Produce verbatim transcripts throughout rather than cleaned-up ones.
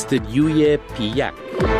استدیوی پی یک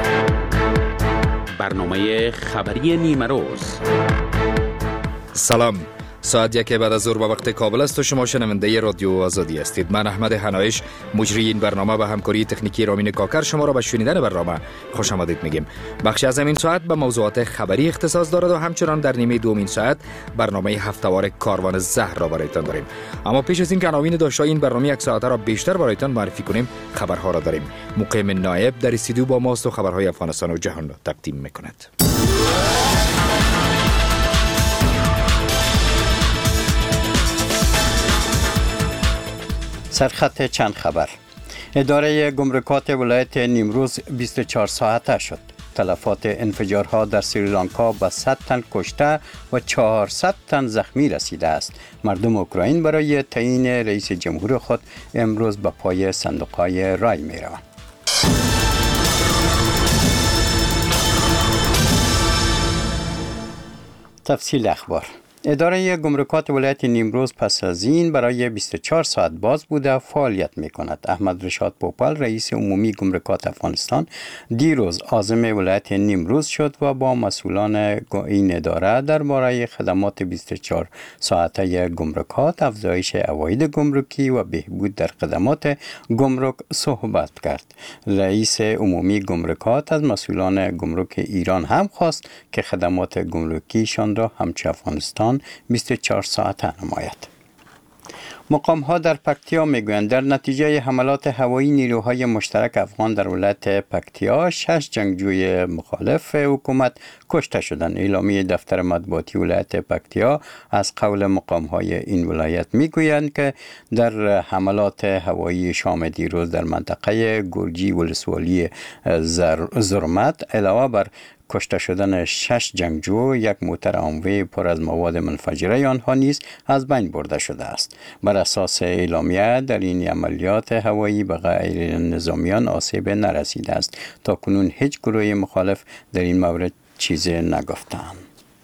برنامه خبری نیمه روز. سلام، ساعت یک بعد از ظهر به وقت کابل است و شما شنونده رادیو آزادی هستید. من احمد حنایش، مجری این برنامه و همکاری تکنیکی رامین کاکر شما را به شنیدن برنامه خوش آمدید میگیم. بخشی از این ساعت به موضوعات خبری اختصاص دارد و همچنان در نیمه دومین ساعت برنامه هفته‌وار کاروان زهر را برایتان داریم. اما پیش از این که عناوین داشته این برنامه یک ساعته را بیشتر برایتان معرفی کنیم، خبرها را داریم. مقیم نایب در استودیو با ماست و خبرهای افغانستان و جهان را تقدیم میکند. سرخط چند خبر. اداره گمرکات ولایت نیمروز بیست و چهار ساعته شد. تلفات انفجارها در سریلانکا به صد تن کشته و چهارصد تن زخمی رسیده است. مردم اوکراین برای تعیین رئیس جمهور خود امروز به پای صندوق‌های رای می‌روند. تفصیل اخبار. اداره گمرکات ولایت نیمروز پس از این برای بیست و چهار ساعت باز بوده فعالیت می کند. احمد رشاد پوپل رئیس عمومی گمرکات افغانستان دیروز عازم ولایت نیمروز شد و با مسئولان این اداره درباره خدمات بیست و چهار ساعته گمرکات، افزایش عواید گمرکی و بهبود در خدمات گمرک صحبت کرد. رئیس عمومی گمرکات از مسئولان گمرک ایران هم خواست که خدمات گمرکیشان را همچون افغانستان بیست و چهار ساعته نماید. مقام ها در پکتیا میگویند در نتیجه حملات هوایی نیروهای مشترک افغان در ولایت پکتیا شش جنگجوی مخالف حکومت کشته شدند. اعلامیه دفتر مطبوعاتی ولایت پکتیا از قول مقام های این ولایت میگویند که در حملات هوایی شام دیروز در منطقه گرجی ولسوالی زرمت علاوه بر کشته شدن شش جنگجو، یک موتر آموی پر از مواد منفجره آنها نیز از بین برده شده است. بر اساس اعلامیه در این عملیات هوایی به غیر نظامیان آسیب نرسیده است. تا کنون هیچ گروه مخالف در این مورد چیزی نگفتند.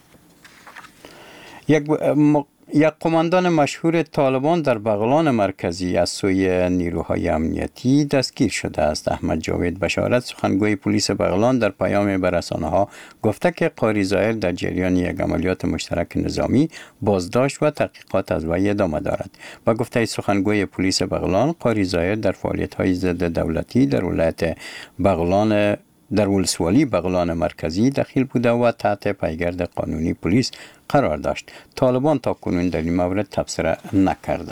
یک م... یک قماندان مشهور طالبان در بغلان مرکزی از سوی نیروهای امنیتی دستگیر شده است. احمد جاوید بشارت، سخنگوی پلیس بغلان، در پیام به رسانه‌ها گفته که قاری ظاهر در جریان یک عملیات مشترک نظامی بازداشت و تحقیقات از وی ادامه دارد. با گفته سخنگوی پلیس بغلان، قاری ظاهر در فعالیت‌های ضد دولتی در ولایت بغلان در ولسوالی بغلان مرکزی دخیل بوده و تحت پیگرد قانونی پلیس قرار داشت. طالبان تا کنون در این مورد تبصره نکرده.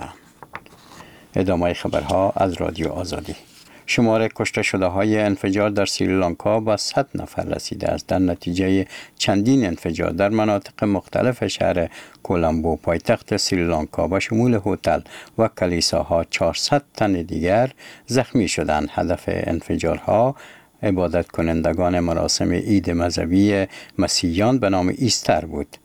ادامه خبرها از رادیو آزادی. شمار کشته شده های انفجار در سریلانکا به صد نفر رسیده است. در نتیجه چندین انفجار در مناطق مختلف شهر کولمبو پایتخت سریلانکا با شمول هتل و کلیساها چهارصد تن دیگر زخمی شدند. هدف انفجارها عبادت کنندگان مراسم عید مذهبی مسیحیان به نام ایستر بود.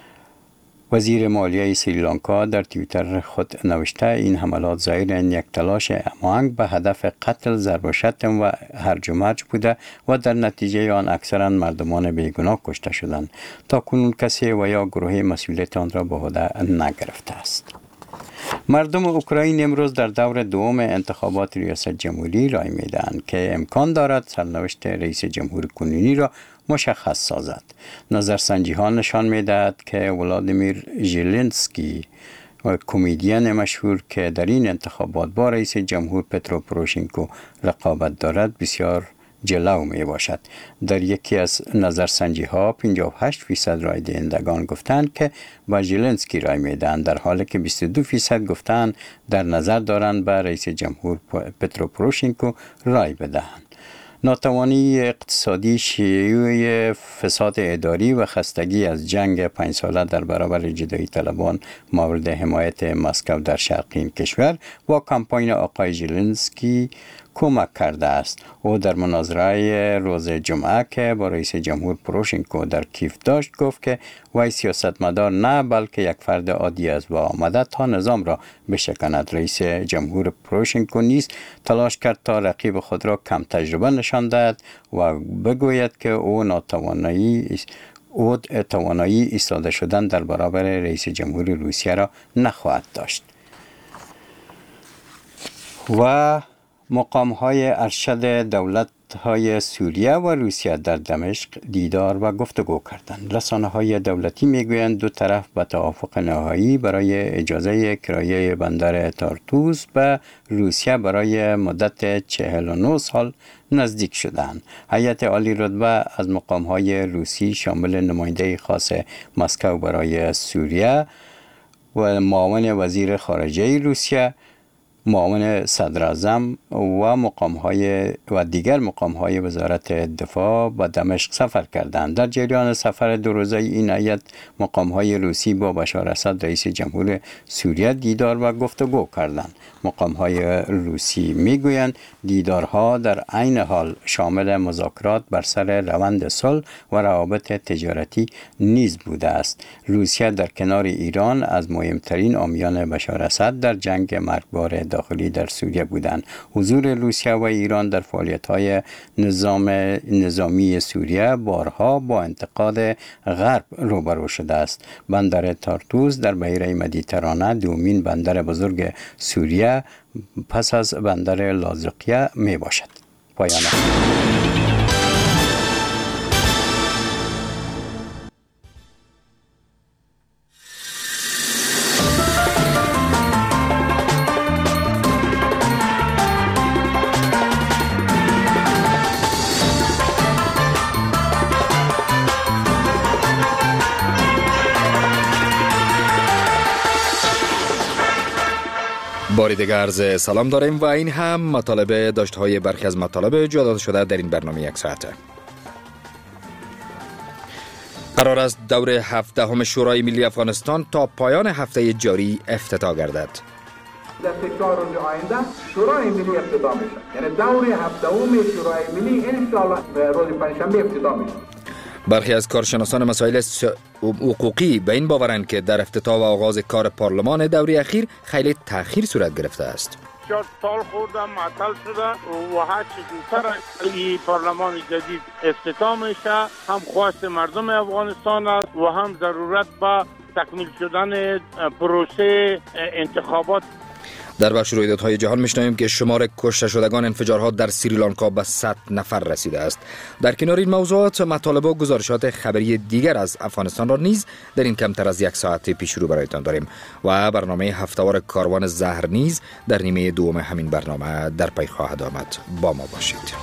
وزیر مالیه سریلانکا در توییتر خود نوشته این حملات ظاهراً یک تلاش هماهنگ به هدف قتل، ضرب و شتم و هرج و مرج بوده و در نتیجه آن اکثرا مردمان بیگناه کشته شدند. تا کنون کسی و یا گروه مسئولیت آن را به عهده نگرفته است. مردم اوکراین امروز در دور دوم انتخابات ریاست جمهوری رای میدهند که امکان دارد سرنوشت رئیس جمهور کنونی را مشخص سازد. نظرسنجی ها نشان میدهد که ولادیمیر ژلنسکی و کمدین مشهور که در این انتخابات با رئیس جمهور پترو پروشنکو رقابت دارد بسیار جلو می باشد. در یکی از نظرسنجی ها پنجاه و هشت درصد رای دهندگان گفتند که با ژلنسکی رای میدهند، در حالی که بیست و دو درصد گفتند در نظر دارند به رئیس جمهور پترو پروشنکو رای بدهند. ناتوانی اقتصادی، شیوع فساد اداری و خستگی از جنگ پنج ساله در برابر جدایی طلبان مورد حمایت مسکو در شرق این کشور و کمپاین آقای ژلنسکی کمک کرده است. او در مناظره روز جمعه که با رئیس جمهور پروشنکو در کیف داشت گفت که وی سیاستمدار نه بلکه یک فرد عادی است و آمده تا نظام را بشکند. رئیس جمهور پروشنکو نیز تلاش کرد تا رقیب خود را کم تجربه نشان دهد و بگوید که او ناتوانی او توانایی ایستاده شدن در برابر رئیس جمهور روسیه را نخواهد داشت. و مقام های ارشد دولت های سوریه و روسیه در دمشق دیدار و گفتگو کردند. رسانه های دولتی میگویند دو طرف به توافق نهایی برای اجازه کرایه بندر تارتوس به روسیه برای مدت چهل و نه سال نزدیک شدند. هیئت عالی رتبه از مقام های روسی شامل نماینده خاص مسکو برای سوریه و معاون وزیر خارجه روسیه، معاون صدر اعظم و مقام‌های و دیگر مقام‌های وزارت دفاع به دمشق سفر کردند. در جریان سفر دو روزه این هیئت مقام‌های روسی با بشار اسد رئیس جمهور سوریه دیدار و گفتگو کردند. مقام‌های روسی میگویند دیدارها در عین حال شامل مذاکرات بر سر روند صلح و روابط تجارتی نیز بوده است. روسیه در کنار ایران از مهمترین حامیان بشار اسد در جنگ مرگبار داخلی در سوریه بودند. حضور روسیه و ایران در فعالیت‌های نظام نظامی سوریه بارها با انتقاد غرب روبرو شده است. بندر تارتوس در بحیره مدیترانه دومین بندر بزرگ سوریه پس از بندر لاذقیه می باشد. پایان. باری دیگر عرض سلام داریم و این هم مطالب داشته های برخی از مطالب جدا شده در این برنامه یک ساعته. قرار است دور هفدهم شورای ملی افغانستان تا پایان هفته جاری افتتاح گردد. در سه چهار روز آینده شورای ملی افتتاح میشه، یعنی دور هفدهم شورای ملی ان شاء الله روز پنجشنبه افتتاح میشه. برخی از کارشناسان مسائل حقوقی به این باورند که در افتتاح و آغاز کار پارلمان دوره اخیر خیلی تأخیر صورت گرفته است. شاید سال خوردم معطل شده و هر چه زودتر این پارلمان جدید افتتاح میشه هم خواست مردم افغانستان است و هم ضرورت به تکمیل شدن پروسه انتخابات. در بخش رویدادهای جهان میشنویم که شمار کشته شدگان انفجارها در سریلانکا به صد نفر رسیده است. در کنار این موضوعات مطالب و گزارشات خبری دیگر از افغانستان را نیز در این کمتر از یک ساعت پیش رو برایتان داریم و برنامه هفته‌وار کاروان زهر نیز در نیمه دوم همین برنامه در پی خواهد آمد. با ما باشید.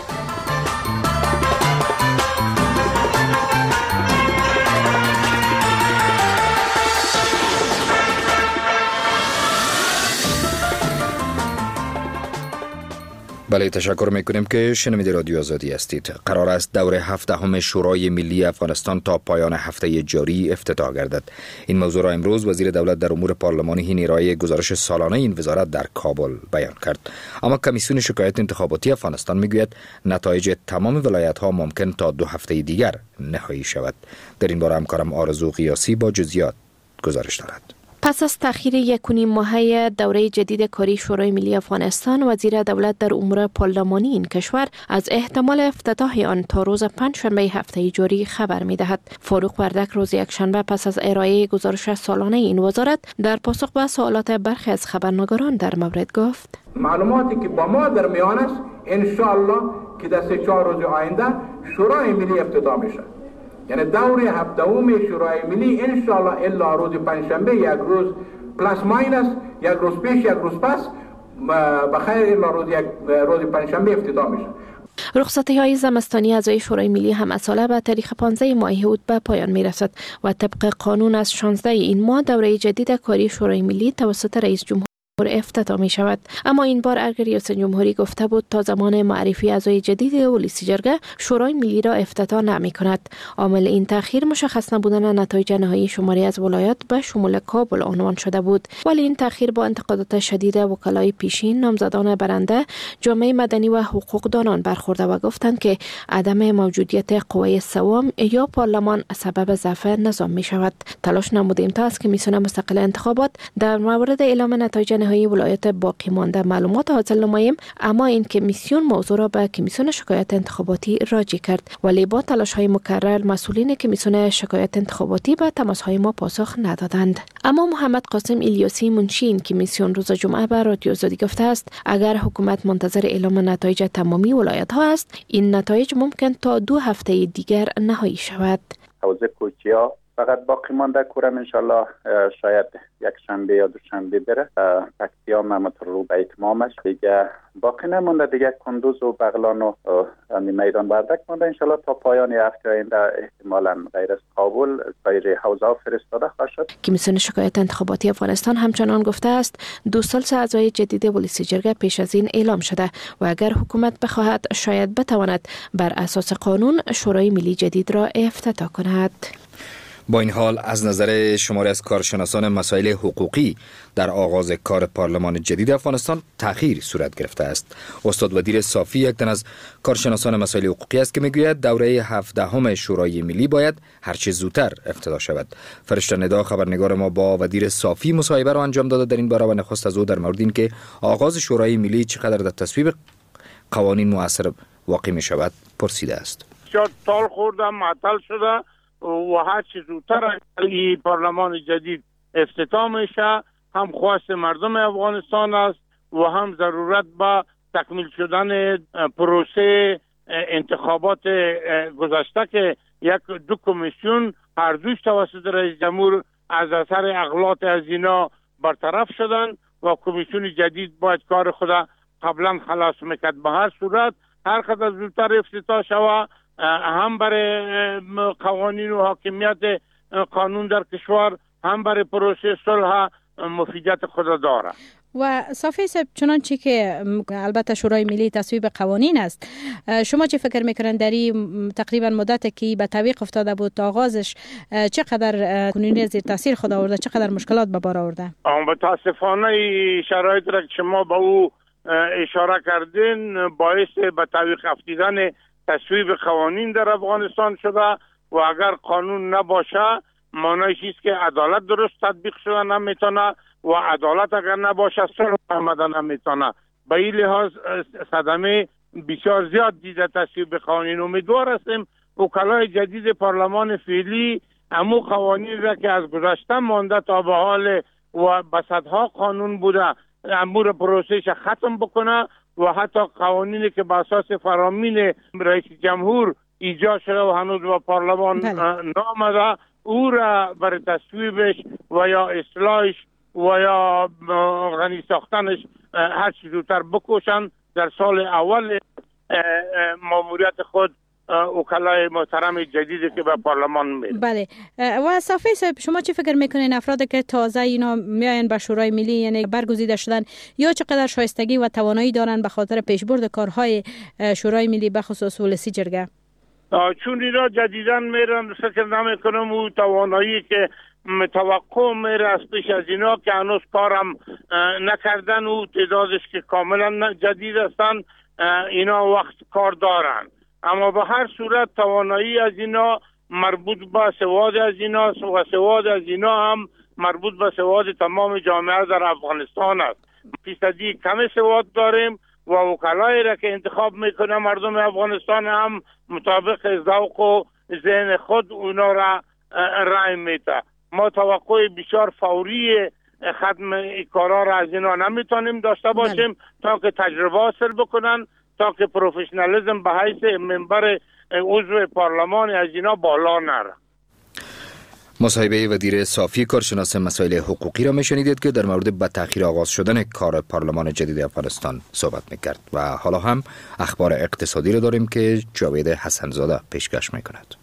بله، تشکر میکنیم که شنونده رادیو آزادی هستید. قرار است دور هفدهم شورای ملی افغانستان تا پایان هفته جاری افتتاح گردد. این موضوع را امروز وزیر دولت در امور پارلمانی حین ارائه گزارش سالانه این وزارت در کابل بیان کرد. اما کمیسیون شکایت انتخاباتی افغانستان میگوید نتایج تمام ولایت ها ممکن تا دو هفته دیگر نهایی شود. در این باره همکارم آرزو قیاسی با جزئیات گزارش دارد. پس از تأخیر یک و نیم ماهه دوره جدید کاری شورای ملی افغانستان، وزیر دولت در امور پارلمانی این کشور از احتمال افتتاح آن تا روز پنجشنبه هفته جاری خبر می‌دهد. فاروق وردک روز یکشنبه پس از ارائه گزارش سالانه این وزارت در پاسخ به سوالات برخی از خبرنگاران در مورد گفت: معلوماتی که با ما در میان است ان شاء الله که در سه چهار روز آینده شورای ملی افتتاح میشه، یعنی دور هفته‌وم شورای ملی ان شاء الله الا روز پنجشنبه یک روز پلاس ماینس یک روز پیش یک روز پس بخیر الا روز یک روز پنجشنبه افتتاح میشه. رخصتی های زمستانی اعضای شورای ملی هم اصاله به تاریخ پانزده ماه اوت به پایان می رسد و طبق قانون از شانزده این ماه دوره جدید کاری شورای ملی توسط رئیس جمهور افتتاح می شود. اما این بار اگر ریاست جمهوری گفته بود تا زمان معرفی اعضای جدید اولسی جرگه شورای ملی را افتتاح نمی کند. عامل این تأخیر مشخص نبودن نتایج نهایی شماری از ولایات به شمول کابل عنوان شده بود، ولی این تأخیر با انتقادات شدید وکلای پیشین، نامزدان برنده، جامعه مدنی و حقوقدانان برخورده و گفتند که عدم موجودیت قوه سوم یا پارلمان سبب ضعف نظام می شود. تلاش نمودیم تا از کمیسیون مستقل انتخابات در مورد اعلام نتایج نهایی ولایت باقی مانده معلومات حاصل نماییم، اما این کمیسیون موضوع را به کمیسیون شکایت انتخاباتی راجع کرد، ولی با تلاش های مکرر مسئولین کمیسیون شکایت انتخاباتی به تماس های ما پاسخ ندادند. اما محمد قاسم الیاسی منشی این کمیسیون روز جمعه به رادیو آزادی گفته است اگر حکومت منتظر اعلام نتایج تمامی ولایت ها است، این نتایج ممکن تا دو هفته دیگر نهایی شود. حوزه کوچیا فقط باقی مانده کورم انشالله شاید یک شنبه یا دو شنبه بره، تکتیا محمد رو به اتمامش دیگه باقی نمونده، دیگه کندوز و بغلان و میدان وردک مونده. انشالله تا پایان هفته آینده احتمالاً غیر از کابل سایر حوزه ها فرستاده خواهد شد. کمیسیون شکایت انتخاباتی افغانستان همچنان گفته است دو سلس اعضای جدید ولسی جرگه پیش از این اعلام شده و اگر حکومت بخواهد شاید بتواند بر اساس قانون شورای ملی جدید را افتتاح کند. با این حال از نظر شماری از کارشناسان مسائل حقوقی در آغاز کار پارلمان جدید افغانستان تأخیر صورت گرفته است. استاد ودیر صافی یک تن از کارشناسان مسائل حقوقی است که میگوید دوره هفدهم شورای ملی باید هرچه زودتر افتتاح شود. فرشته ندا خبرنگار ما با ودیر صافی مصاحبه را انجام داده در این باره و نخست از او در مورد این که آغاز شورای ملی چقدر در تصویب قوانین مؤثر واقع می شود پرسیده است. تال خوردم معطل شده و هر چیز زودتر این پارلمان جدید افتتاح میشه، هم خواست مردم افغانستان است و هم ضرورت به تکمیل شدن پروسه انتخابات گذشته که یک دو کمیسیون هر دوش توسط رئیس جمهور از اثر اغلاط از اینا برطرف شدن و کمیسیون جدید باید کار خود قبلا خلاص میکرد. به هر صورت هر قدر زودتر افتتاح شود هم برای قوانین و حاکمیت قانون در کشور هم برای پروسه صلح مفیدیت خود داره. و صافی صاحب چنانچه که البته شورای ملی تصویب قوانین است، شما چه فکر میکنن در این تقریبا مدت که به تعویق افتاده بود تا آغازش چقدر کنونی زیر تاثیر خود آورده، چقدر مشکلات به بار آورده؟ متاسفانه شرایط را که شما به او اشاره کردین باعث به تعویق افتیدن تصویب قوانین در افغانستان شده و اگر قانون نباشه معنیش است که عدالت درست تطبیق شده نمیتونه و عدالت اگر نباشه صلح آمدن نمیتونه. به این لحاظ صدمه بسیار زیاد دیده تصویب قوانین. امیدوار هستیم وکلای جدید پارلمان فعلی امو قوانین را که از گذشته مانده تا به حال و بسدها قانون بوده امور پروسهش ختم بکنه و حتی قوانینی که به اساس فرامین رئیس جمهور ایجاد شده و هنوز با پارلمان نامده او را برای تصویبش و یا اصلاحش و یا غنی ساختنش هر چیز زودتر بکوشن در سال اول ماموریت خود وکلای محترم جدیدی که به پارلمان میره. بله. و صافی صاحب شما چه فکر میکنین افرادی که تازه اینا میاین به شورای ملی یعنی برگزیده شدن یا چقدر شایستگی و توانایی دارن به خاطر پیشبرد کارهای شورای ملی به خصوص ولسی جرگه؟ چون اینا جدیدن میرن فکر نمیکنم او توانایی که توقع میره از پیش از اینا که هنوز کارم نکردن و تعدادش که کاملا جدید هستن اینا وقت کار دارن. اما به هر صورت توانایی از اینا مربوط به سواد از اینا و سواد از اینا هم مربوط به سواد تمام جامعه در افغانستان است. فیصدی کم سواد داریم و وکلایی را که انتخاب میکنه مردم افغانستان هم مطابق ذوق و ذهن خود اونا را رای میده. ما توقع بسیار فوری ختم کارا را از اینا نمیتونیم داشته باشیم تا که تجربه حاصل بکنن، تا که پروفشنالیسم به حیث منبر عضو پارلمان از اینا بالا نره. مصاحبه ودیر صافی کارشناس مسائل حقوقی را میشنیدید که در مورد به تأخیر آغاز شدن کار پارلمان جدید افغانستان صحبت میکرد. و حالا هم اخبار اقتصادی را داریم که جاوید حسنزاده پیشکش میکند.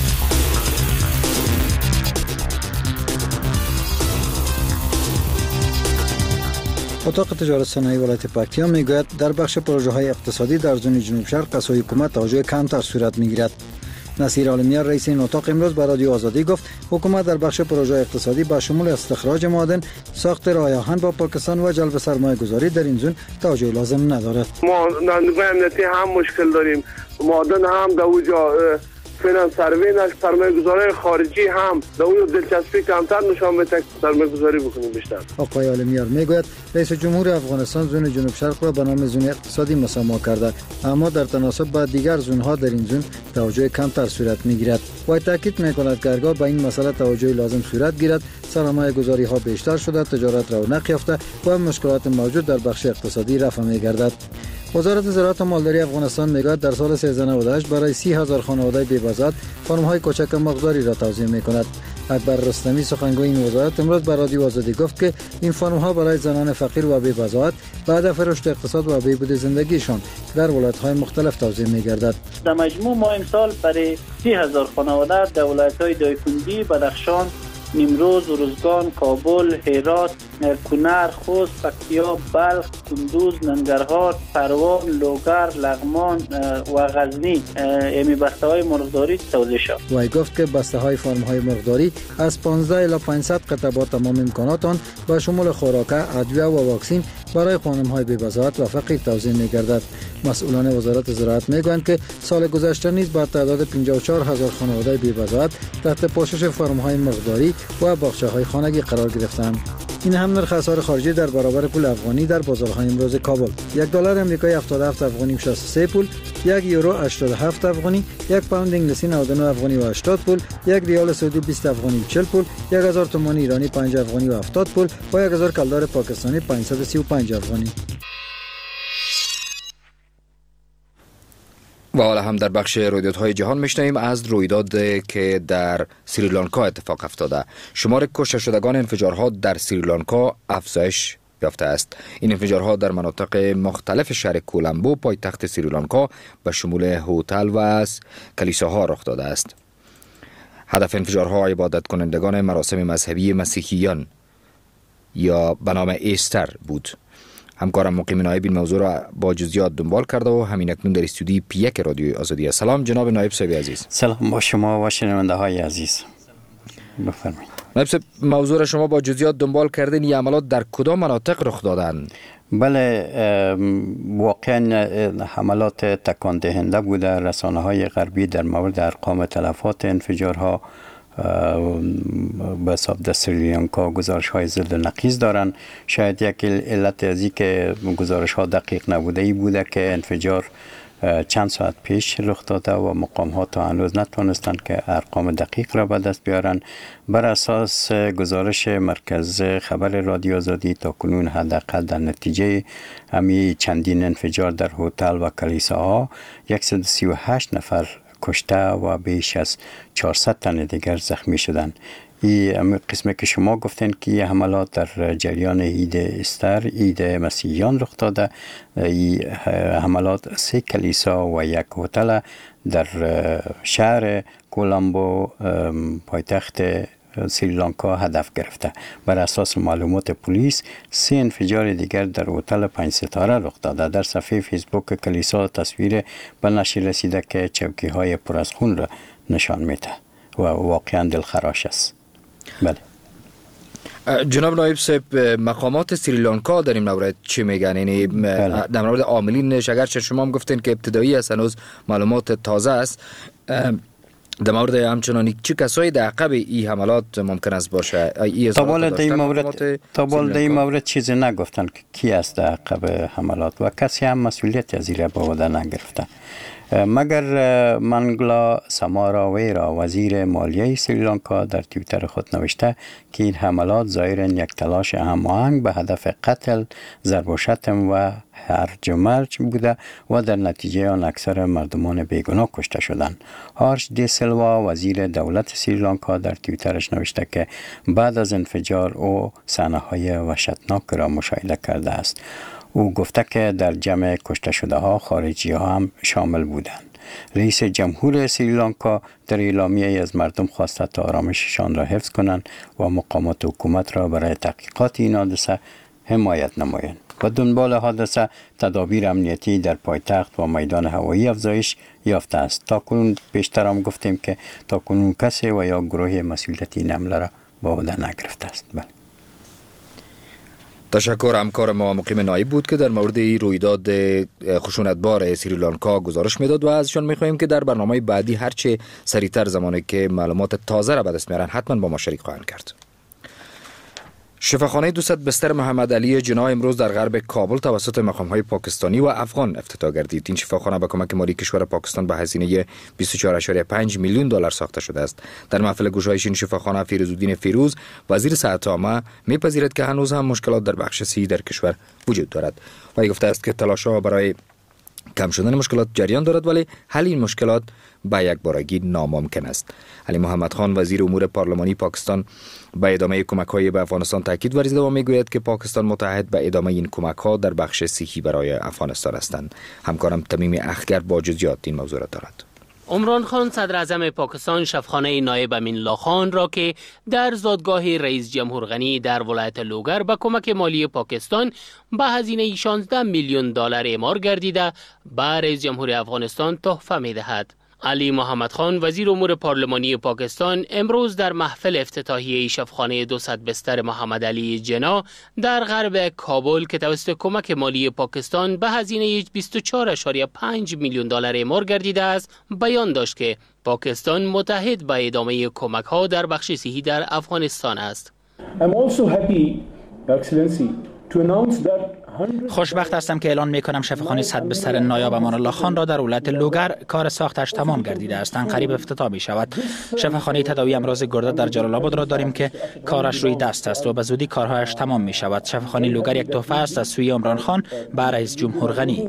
اتاق تجارت صنایع ولایت پکتیا میگوید در بخش پروژه های اقتصادی در زون جنوب شرق از حکومت توجه کمتر صورت میگیرد. نصیر عالمیان رئیس این اتاق امروز به رادیو آزادی گفت حکومت در بخش پروژه اقتصادی با شمول استخراج معادن، ساخت راه آهن با پاکستان و جلب سرمایه گذاری در این زون توجه لازم ندارد. ما در نگاه امنیتی هم مشکل داریم، معادن هم در اونجا فعلا سروی نش سرمایه‌گذارای خارجی هم در اون دلچسبی کمتر نشان میده سرمایه‌گذاری بکنیم بیشتر. آقای عالمیار میگوید رئیس جمهور افغانستان زون جنوب شرق را به نام زون اقتصادی مسما کرده، اما در تناسب با دیگر زونها در این زون توجه کمتر صورت میگیرد. و تاکید میکند که هرگاه به این مسئله توجه لازم صورت گیرد، سرمایه گذاری ها بیشتر شده، تجارت رونق یافته و مشکلات موجود در بخش اقتصادی رفع میگردد. وزارت زراعت و مالداری افغانستان میگوید در سال سیزده نود و هشت برای سی هزار خانواده بی‌وزارت فارم‌های کوچک مقداری را توزیع میکند. اکبر رستمی سخنگوی این وزارت امروز به رادیو آزادی گفت که این فارم‌ها برای زنان فقیر و بی‌وزارت به هدف رشد اقتصاد و بهبود زندگیشان در ولایت‌های مختلف توزیع می‌گردد. در مجموع ما امسال برای سی هزار خانواده در ولایت‌های دایکنډي، بدخشان، نیمروز، ارزگان، کابل، هرات، کنر، خوست، پکتیا، بلخ، کندوز، ننگرهار، پروان، لوگر، لغمان و غزنی امی بسته های مرغداری توزیع شد. وی گفت که بسته های فرم های مرغداری از پانزده الی پانصد قطعه با تمام امکانات آن با شمول خوراک، ادویه و واکسین برای خانم های بی‌وزارت و فقیر توزیع می‌گردد. مسئولان وزارت زراعت میگویند که سال گذشته نیز با تعداد پنجاه و چهار هزار خانواده بی‌وزارت تحت پوشش فرم های مرغداری و باغچه های خانگی قرار گرفتند. این هم نرخ اسعار خارجی در برابر پول افغانی در بازارهای امروز کابل: یک دلار آمریکایی هفتاد و هفت افغانی و شصت و سه پول، یک یورو هشتاد و هفت افغانی، یک پوند انگلیسی نود و نه افغانی و هشتاد پول، یک ریال سعودی بیست افغانی و چهل پول، یک هزار تومان ایرانی پنج افغانی و هفتاد پول و یک هزار کلدار پاکستانی پانصد و سی و پنج افغانی. و حالا هم در بخش رویدادهای جهان میشنویم از رویدادی که در سریلانکا اتفاق افتاده. شمار کشته شدگان انفجارها در سریلانکا افزایش یافته است. این انفجارها در مناطق مختلف شهر کولمبو پایتخت سریلانکا به شمول هتل و کلیساها رخ داده است. هدف انفجارها عبادت کنندگان مراسم مذهبی مسیحیان یا به نام ایستر بود. همکارم مقیم نایب این موضوع را با جزئیات دنبال کرده و همین اکنون در استودیوی پی یک رادیوی آزادی. سلام جناب نایب صاحب عزیز. سلام با شما و شنونده های عزیز. بفرمایید. نایب صاحب، موضوع را شما با جزئیات دنبال کردین. این عملات در کدام مناطق رخ دادند؟ بله، واقعا حملات تکان دهنده بوده. رسانه های غربی در مورد ارقام تلفات انفجارها به حساب سریلانکا گزارش های ضد و نقیض دارن. شاید یک علت از این که گزارش ها دقیق نبوده ای بوده که انفجار چند ساعت پیش رخ داده و مقام ها تا هنوز نتوانستند که ارقام دقیق را به دست بیارن. بر اساس گزارش مرکز خبر رادیو آزادی تا کنون حداقل در نتیجه همین چندین انفجار در هتل و کلیساها صد و سی و هشت نفر کشته و بیش از چهارصد تن دیگر زخمی شدند. این قسمه که شما گفتین که این حملات در جریان عید استر، عید مسیحیان رخ داده. این حملات سه کلیسا و یک هتل در شهر کولمبو پایتخت سریلانکا هدف گرفته. بر اساس معلومات پلیس سه انفجار دیگر در هتل پنج ستاره رخ داده. در صفحه فیسبوک کلیسا تصویر به نشر رسیده که چوکی های پر از خون را نشان میده و واقعا دلخراش است. بله. جناب نایب صاحب، مقامات سریلانکا در این مورد چی میگن؟ یعنی بله. در مورد عاملینش اگرچه شما هم گفتین که ابتدایی است، هنوز معلومات تازه است، در مورد همچنان چه کسایی در عقب این حملات ممکن است باشه؟ تا بالا در این مورد تا بالا در این مورد چیزی نگفتن که کی است در عقب حملات و کسی هم مسئولیت از این به عهده نگرفته، مگر منگلا ساماراویرا وزیر مالیه سریلانکا در توییتر خود نوشته که این حملات ظاهراً یک تلاش هماهنگ به هدف قتل، ضرب و شتم و هرج و مرج بوده و در نتیجه آن اکثر مردمان بیگناه کشته شدند. هارش دی سیلوا وزیر دولت سریلانکا در توییترش نوشته که بعد از انفجار او صحنه‌های وحشتناک را مشاهده کرده است. او گفته که در جمع کشته شده ها خارجی ها هم شامل بودند. رئیس جمهور سریلانکا در اعلامیه از مردم خواسته تا آرامششان را حفظ کنند و مقامات حکومت را برای تحقیقات این حادثه حمایت نمایند. و دنبال حادثه تدابیر امنیتی در پایتخت و میدان هوایی افزایش یافته است. تا کنون بیشتر هم گفتیم که تا کنون کسی و یا گروه مسئولیتی این حمله را به عهده نگرفته است. بله. تشکر. همکار ما مقیم نایب بود که در مورد رویداد خشونتبار سریلانکا گزارش میداد و ازشان میخواهیم که در برنامه بعدی هرچه سریعتر زمانی که معلومات تازه را به دست میارن حتما با ما شریک خواهند کرد. شفاخانه دوصد بستر محمد علی جنا امروز در غرب کابل توسط مقام‌های پاکستانی و افغان افتتاح گردید. این شفاخانه با کمک مالی کشور پاکستان به هزینه بیست و چهار ممیز پنج میلیون دلار ساخته شده است. در محفل گشایش این شفاخانه فیروزالدین فیروز وزیر صحت عامه میپذیرد که هنوز هم مشکلات در بخش صحی در کشور وجود دارد و گفته است که تلاش‌ها برای کم شدن مشکلات جریان دارد ولی حل این مشکلات با یک بارگی ناممکن است. علی محمد خان وزیر امور پارلمانی پاکستان به ادامه کمک‌های به افغانستان تاکید ورزیده و میگوید که پاکستان متعهد به ادامه این کمک‌ها در بخش صحی برای افغانستان هستند. همکارم تمیم اخگر با جزئیات این موضوع را دارد. عمران خان صدر اعظم پاکستان شفاخانه نایب امین الله خان را که در زادگاه رئیس جمهور غنی در ولایت لوگر با کمک مالی پاکستان به هزینه شانزده میلیون دلار اعمار گردیده به رئیس جمهور افغانستان تحفه می‌دهد. علی محمد خان وزیر امور پارلمانی پاکستان امروز در محفل افتتاحیه شفاخانه دوصد بستر محمد علی جنا در غرب کابل که توسط کمک مالی پاکستان به هزینه بیست و چهار ممیز پنج میلیون دلار اعمار گردیده است بیان داشت که پاکستان متحد به ادامه کمک‌ها در بخش صحی در افغانستان است. I'm also happy, Excellency, to announce that خوشبخت هستم که اعلان میکنم شفاخانه صد بستر نایب امان الله خان را در ولایت لوگر کار ساختش تمام گردیده است. ان قریب افتتاح می شود. شفاخانه تداوی امراض گرده در جلال آباد را داریم که کارش روی دست است و به زودی کارهایش تمام می شود. شفاخانه لوگر یک تحفه است از سوی عمران خان به رئیس جمهور غنی.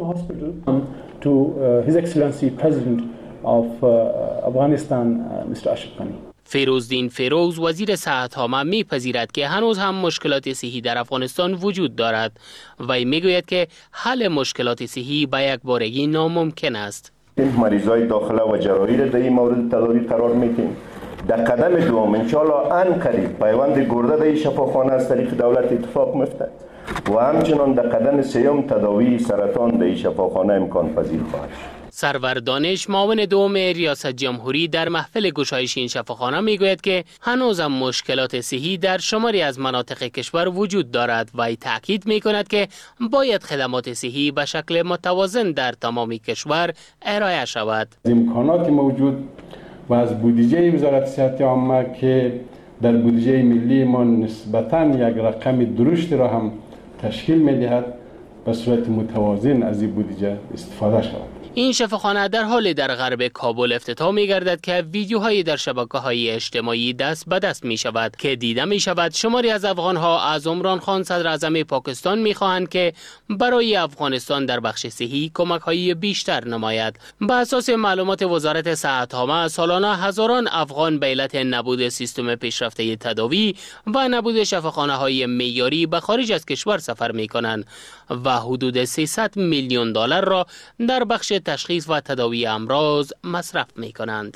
فیروزالدین فیروز وزیر صحت عامه میپذیرد که هنوز هم مشکلات صحی در افغانستان وجود دارد و میگوید که حل مشکلات صحی به یک بارگی ناممکن است. این مریضای داخله و جراحی را در این مورد تداوی قرار میدیم. در قدم دوم ان شاء الله ان قریب پیوند گرده در این شفاخانه از طریق دولت اتفاق میفته و همچنان در قدم سوم تداوی سرطان در این شفاخانه امکان پذیر خواهد شد. سرور دانش معاون دوم ریاست جمهوری در محفل گشایش این شفاخانه میگوید که هنوز هم مشکلات صحی در شماری از مناطق کشور وجود دارد و تاکید میکند که باید خدمات صحی به شکل متوازن در تمام کشور ارائه شود. امکانات موجود و از بودجه وزارت صحت عامه که در بودجه ملی ما نسبتاً یک رقم درشت را هم تشکیل میدهد به صورت متوازن از این بودجه استفاده شود. این شفاخانه در حال در غرب کابل افتتاح می گردد که ویدیوهایی در شبکه‌های اجتماعی دست به دست می شود که دیده می شود شماری از افغان‌ها از عمران خان صدر اعظم پاکستان می خواهند که برای افغانستان در بخش صحی کمک‌های بیشتر نماید. به اساس معلومات وزارت صحت عامه سالانه هزاران افغان به علت نبود سیستم پیشرفته تداوی و نبود شفاخانه‌های معیاری به خارج از کشور سفر می کنند و حدود سیصد میلیون دلار را در بخش تشخیص و تداوی امراض مصرف می کنند.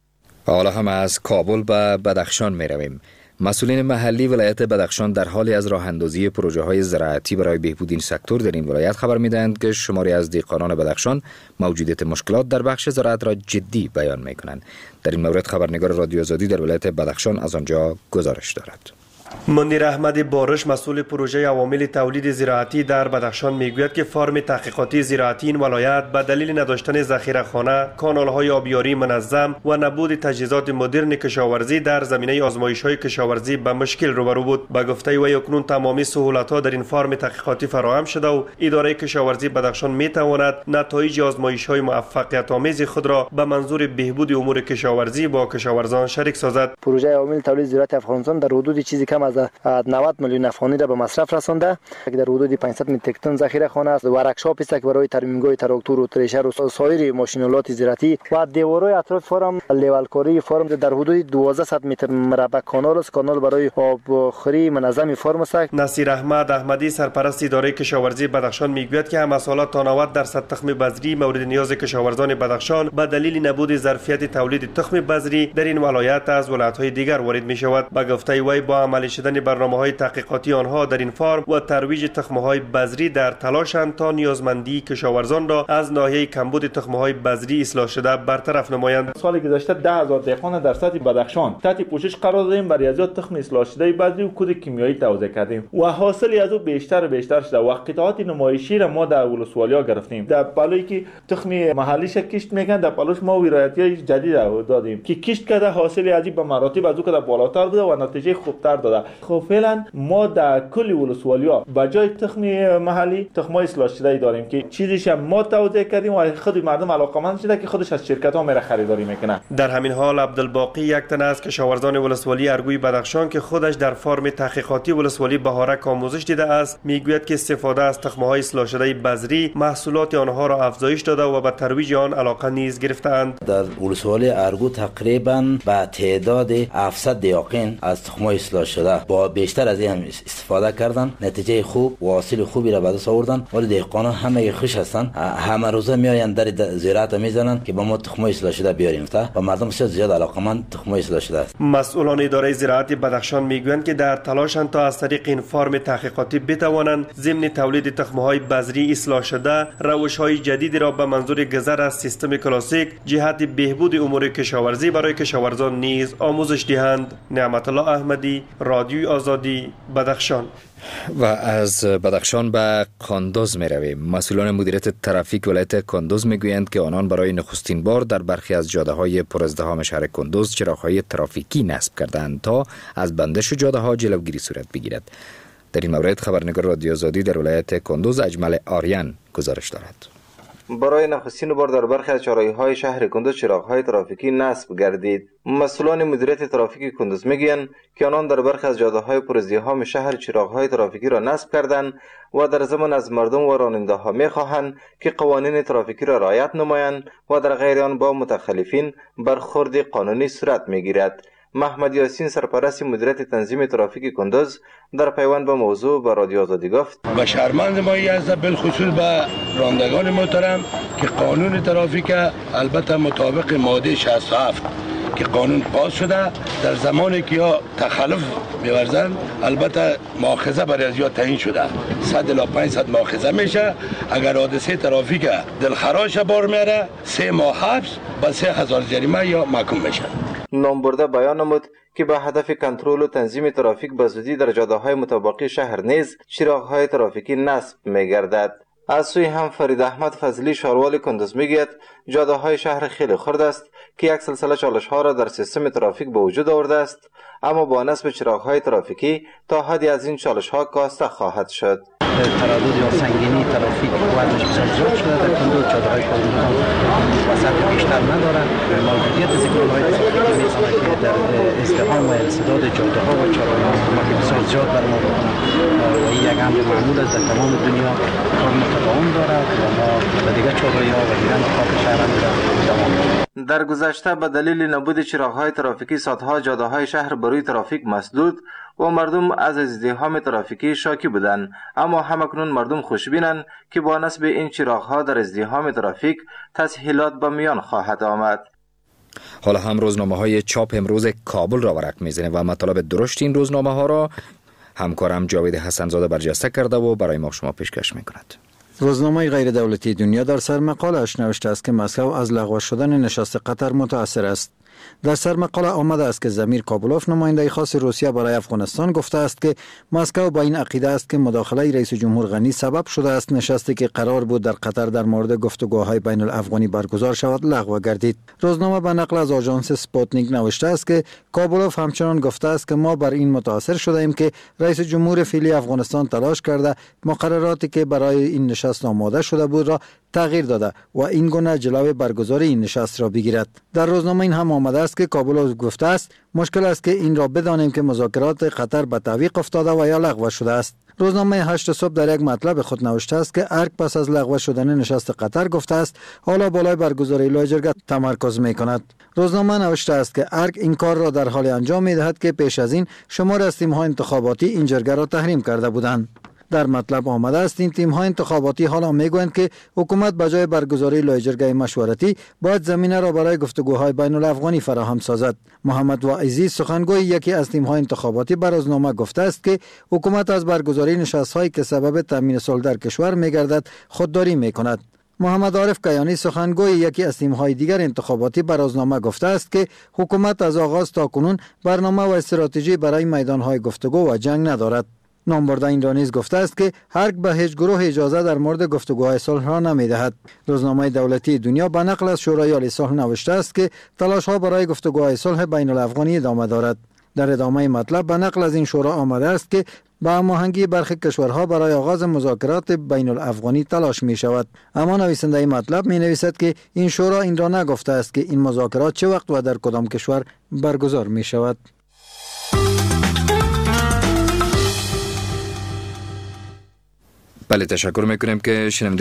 حالا هم از کابل به بدخشان می رویم. مسئولین محلی ولایت بدخشان در حال از راه اندازی پروژه های زراعتی برای بهبود این سکتور در این ولایت خبر می دهند که شماری از دیقانان بدخشان موجودیت مشکلات در بخش زراعت را جدی بیان می کنند. در این مورد خبرنگار رادیو آزادی در ولایت بدخشان از آنجا گزارش دارد. منیر احمد بارش مسئول پروژه عوامل تولید زراعتی در بدخشان میگوید که فارم تحقیقاتی زراعتی این ولایت به دلیل نداشتن ذخیره‌خانه، کانال‌های آبیاری منظم و نبود تجهیزات مدرن کشاورزی در زمینه آزمایش‌های کشاورزی به مشکل روبرو بود. به گفته او اکنون تمامی سهولت‌ها در این فارم تحقیقاتی فراهم شده و اداره کشاورزی بدخشان میتواند نتایج آزمایش‌های موفقیت‌آمیز خود را به منظور بهبود امور کشاورزی با کشاورزان شریک سازد. پروژه عوامل تولید زراعتی افغانستان در حدود چیزی کم از نود میلیون افغانی را به مصرف رسانده که در حدود پانصد متریک تن ذخیره‌خانه است. ورکشاپ است که برای ترمیم‌های تراکتور و تریشر و سایر ماشین‌آلات زراعتی و دیوارهای اطراف فرم لیولکاری فرم در حدود دوازده متر مربع کانال است. کانال برای آبخوری منظم فرم است. نصیر احمد احمدی سرپرست اداره کشاورزی بدخشان میگوید که مسئولات تا نود درصد تخم بذری مورد نیاز کشاورزان بدخشان به دلیل نبود ظرفیت تولید تخم بذری در این ولایت از ولایت‌های دیگر وارد می‌شود. به گفته وی با عمل شدن برنامه‌های تحقیقاتی آنها در این فارم و ترویج تخم‌های بذری در تلاشند تا نیازمندی کشاورزان را از ناحیه کمبود تخم‌های بذری اصلاح شده برطرف نمایند. سال گذشته ده هزار دهقان در سطح بدخشان تحت پوشش قرار دادیم، برای از تخم اصلاح شده بذری و کود کیمیایی توزیع کردیم و حاصلی از او بیشتر و بیشتر شده و قطعات نمایشی را ما در ولسوالیا گرفتیم. در پلوی که تخم محلیش کشت میگن، در پلوش ما ویرایتی جدید دادیم که کشت کرده حاصلی از به مراتب از او که بالاتر بوده و نتیجه خوبتر داده. خب فعلا ما در کل ولسوالیا به جای تخم محلی تخم اصلاح شده داریم که چیزیش ما توزیع کردیم و خود مردم علاقمند شده که خودش از شرکت ها میره خریداری میکنه. در همین حال عبدالباقی یک تن از کشاورزان ولسوالی ارگوی بدخشان که خودش در فارم تحقیقاتی ولسوالی بهارک آموزش دیده است میگوید که استفاده از تخم‌های اصلاح شده بذری محصولات آنها را افزایش داده و به ترویج آن علاقه نیز گرفتند. در ولسوالی ارگو تقریبا به تعداد هفتصد دیاقین از تخم‌های اصلاح شده با بیشتر از این استفاده کردن، نتیجه خوب و حاصل خوبی را به دست آوردن. ولی دهقانان همه خوش هستند، همه روزه میآیند در زراعت میزنند که با ما تخم‌های اصلاح شده بیاریم تا و مردم بسیار زیاد علاقمند تخم‌های اصلاح شده است. مسئولان اداره زراعت بدخشان میگویند که در تلاشند تا از طریق این فارم تحقیقاتی بتوانند ضمن تولید تخم‌های بذری اصلاح شده روش‌های جدیدی را به منظور گذر از سیستم کلاسیک جهت بهبود امور کشاورزی برای کشاورزان نیز آموزش دهند. نعمت الله احمدی، رادیوی آزادی، بدخشان. و از بدخشان به کندوز می رویم. مسئولان مدیریت ترافیک ولایت کندوز می گویند که آنان برای نخستین بار در برخی از جاده های پر ازدحام شهر کندوز چراغ‌های ترافیکی نصب کردند تا از بندش جاده ها جلوگیری صورت بگیرد. در این مورد خبرنگار رادیو آزادی در ولایت کندوز اجمل آریان گزارش دارد. برای نخستین بار در برخی از چهارراهی‌های شهر کندوز چراغ‌های ترافیکی نصب گردید. مسئولان مدیریت ترافیک کندوز میگویند که آنان در برخی از جاده‌های پر ازدحام شهر چراغ‌های ترافیکی را نصب کردند و در ضمن از مردم و راننده‌ها می‌خواهند که قوانین ترافیکی را رعایت نمایند و در غیر آن با متخلفین برخورد قانونی صورت می‌گیرد. محمد یاسین سرپرست مدیریت تنظیم ترافیک کندوز در پیوند با موضوع با رادیو آزادی گفت: و شرمند مایی است بالخصوص به رانندگان محترم که قانون ترافیک البته مطابق ماده شصت و هفت که قانون پاس شده در زمانی که یا تخلف می‌ورزند البته مؤاخذه برای از یا تعیین شده صد الی پانصد مؤاخذه میشه. اگر حادثه ترافیک دلخراش بار میاره سه ماه حبس و سه هزار جریمه یا محکوم میشن. نامبرده بیان نمود که به هدف کنترل و تنظیم ترافیک به زودی در جاده‌های متباقی شهر نیز چراغ‌های ترافیکی نصب می‌گردد. از سوی هم فرید احمد فضلی شاروال کندوز میگوید جاده‌های شهر خیلی خرد است که یک سلسله چالش‌ها را در سیستم ترافیک به وجود آورده است، اما با نصب چراغ‌های ترافیکی تا حدی از این چالش‌ها کاسته خواهد شد. تردد یا سنگینی ترافیک وضعش بسیار زیاد شده در کندوز. جاده‌های کندوز وسعت بیشتر ندارد. موجودیت سیگنال‌های ترافیکی می‌سازد که در ازدحام و انسداد جاده‌ها و چراغ‌ها کمک بسیار زیاد بر ما می‌کند و این یک امر معمول است در تمام دنیا. کار متداوم دارد و ما به دیگر چراغ‌ها و دیگر انتخاب شهر هم دوام می‌دهیم. در گذشته به دلیل نبود چراغ‌های ترافیکی ساعت‌ها جاده‌های شهر بروی ترافیک مسدود و مردم از ازدحام ترافیکی شاکی بودند، اما همکنون مردم خوشبینند که با نصب این چراغ‌ها در ازدحام ترافیک تسهیلات به میان خواهد آمد. حالا هم روزنامه های چاپ امروز کابل را ورق میزنه و مطالب درشت این روزنامه ها را همکارم جاوید حسنزاده برجسته کرده و برای ما شما پیشکش میکند. روزنامه غیر دولتی دنیا در سرمقاله‌اش نوشته است که مسکو از لغو شدن نشست قطر متأثر است. در سرمقاله آمده است که زمیر کابلوف نماینده خاص روسیه برای افغانستان گفته است که مسکو با این عقیده است که مداخله رئیس جمهور غنی سبب شده است نشستی که قرار بود در قطر در مورد گفتگوهای بین الافغانی برگزار شود لغو گردید. روزنامه به نقل از آژانس سپوتنیک نوشته است که کابلوف همچنان گفته است که ما بر این متأثر شده ایم که رئیس جمهور فعلی افغانستان تلاش کرده مقرراتی که برای این نشست آماده شده بود را تغییر داده و این گونه جلوی برگزاری این نشست را بگیرد. در روزنامه این هم آمده است که کابل گفته است مشکل است که این را بدانیم که مذاکرات قطر به تعویق افتاده و یا لغو شده است. روزنامه هشت صبح در یک مطلب خود نوشته است که ارگ پس از لغو شدن نشست قطر گفته است حالا بالای برگزاری لایجرگه تمرکز می کند. روزنامه نوشته است که ارگ این کار را در حال انجام می دهد که پیش از این شمار از تیم‌های انتخاباتی این جرگه را تحریم کرده بودند. در مطلب آمده است این تیم های انتخاباتی حالا میگویند که حکومت به جای برگزاری لایجرگه مشورتی باید زمینه را برای گفتگوهای بین الافغانی فراهم سازد. محمد واعظی سخنگوی یکی از تیم های انتخاباتی بر روزنامه گفته است که حکومت از برگزاری نشست هایی که سبب تامین صلح در کشور میگردد خودداری میکند. محمد عارف کیانی سخنگوی یکی از تیم‌های دیگر انتخاباتی بر روزنامه گفته است که حکومت از آغاز تا کنون برنامه و استراتژی برای میدان‌های گفتگو و جنگ ندارد. نامبرده این را نیز گفته است که هر به هیچ گروه اجازه در مورد گفتگوهای صلح را نمی‌دهد. روزنامه دولتی دنیا به نقل از شورای عالی صلح نوشته است که تلاش‌ها برای گفتگوهای صلح بین الافغانی ادامه دارد. در ادامه مطلب به نقل از این شورا آمده است که با هماهنگی برخی کشورها برای آغاز مذاکرات بین الافغانی تلاش می شود. اما نویسنده مطلب می نویسد که این شورا این را نگفته است که این مذاکرات چه وقت و در کدام کشور برگزار می شود. بله، تشکر میکنیم که شنونده